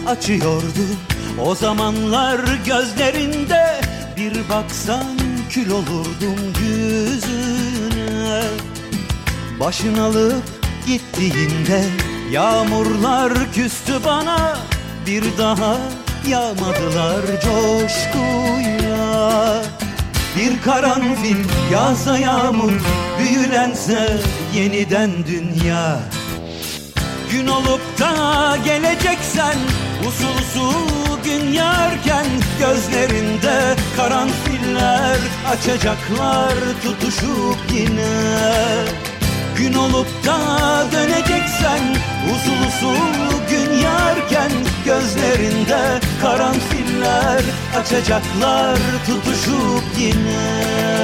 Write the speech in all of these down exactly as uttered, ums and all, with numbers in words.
açıyordu. O zamanlar gözlerinde bir baksan kül olurdum yüzüne. Başın alıp gittiğinde yağmurlar küstü bana, bir daha yağmadılar coşkuyla. Bir karanfil yağsa yağmur, büyülense yeniden dünya. Gün olup da geleceksen usul usul gün yarken, gözlerinde karanfiller açacaklar tutuşup yine. Gün olup da döneceksen usul usul gün yarken, gözlerinde karanfiller açacaklar tutuşup yine.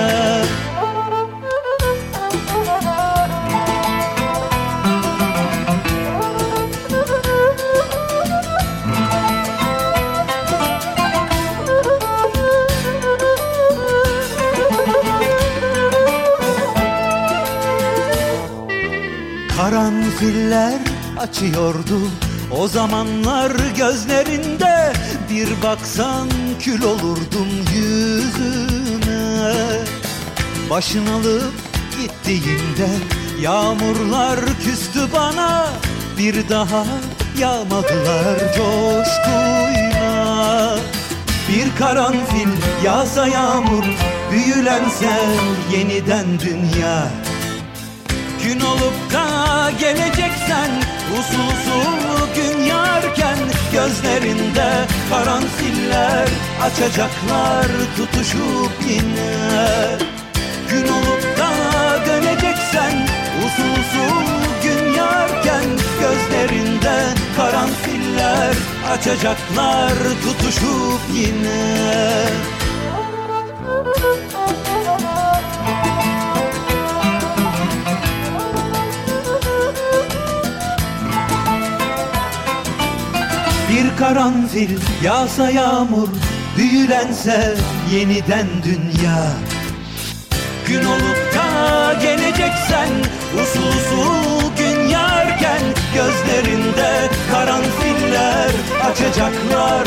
Karanfiller açıyordu o zamanlar gözlerinde, bir baksan kül olurdum yüzüne. Başın alıp gittiğinde yağmurlar küstü bana, bir daha yağmadılar coşkuyla. Bir karanfil yağsa yağmur, büyülense yeniden dünya. Gün olup da geleceksen usul usul gün yarken, gözlerinde karanfiller açacaklar tutuşup yine. Gün olup da döneceksen usul usul gün yarken, gözlerinde karanfiller açacaklar tutuşup yine. Bir karanfil yağsa yağmur, büyülense yeniden dünya. Gün olup da geleceksen usul usul gün yarken, gözlerinde karanfiller açacaklar